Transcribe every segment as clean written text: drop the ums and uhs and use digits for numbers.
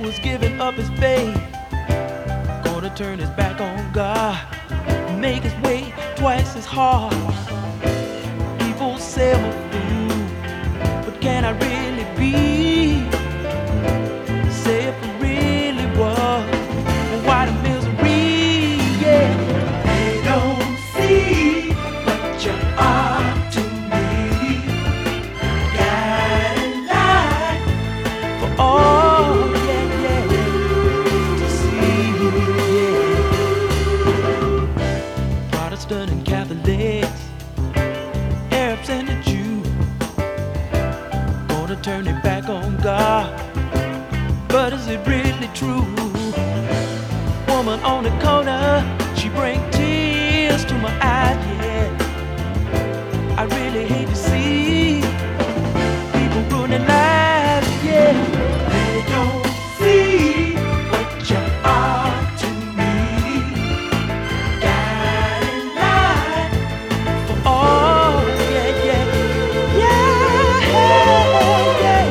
was giving up his faith, gonna turn his back on God, make his way twice as hard. People say I'm a fool, but can I really be? Say if I really was, well, why the misery? Yeah, they don't see what you are to me. Guiding light for all, yeah, yeah, to see, yeah. Protestant and Catholics, Arabs and the Jews, gonna turn their back on God. But is it really true? Woman on the corner, she bring tears to my eyes, yeah. I really hate to see people ruining lives, yeah. They don't see what you are to me. Guiding light for all, yeah, yeah, yeah, yeah.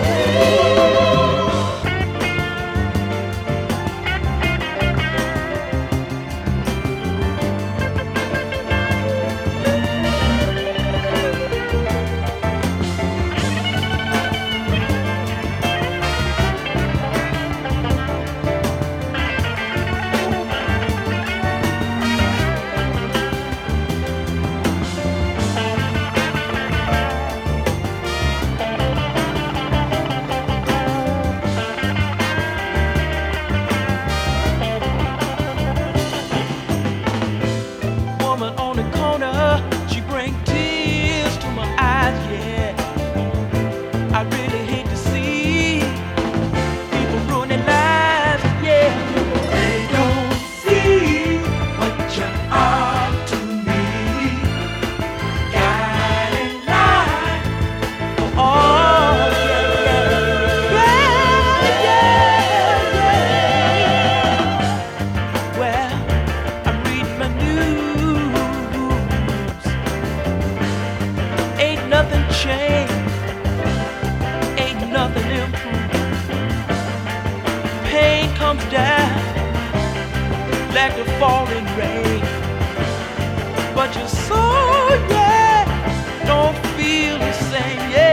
Woman on the corner, she bring tears to my eyes, yeah. I really hate to see people ruining lives, yeah. They don't see what you are to me. Guiding light for all, yeah, yeah, yeah, yeah, yeah. Well, I'm reading my news. Ain't nothing changed, ain't nothing improved. Pain comes down like the falling rain, but your soul, yeah, don't feel the same, yeah.